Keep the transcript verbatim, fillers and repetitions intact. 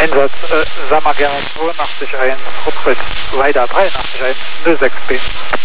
Einsatz, äh, Sammer gerne zweiundachtzig eins, Rücktritt, weiter dreiundachtzig eins, null sechs B.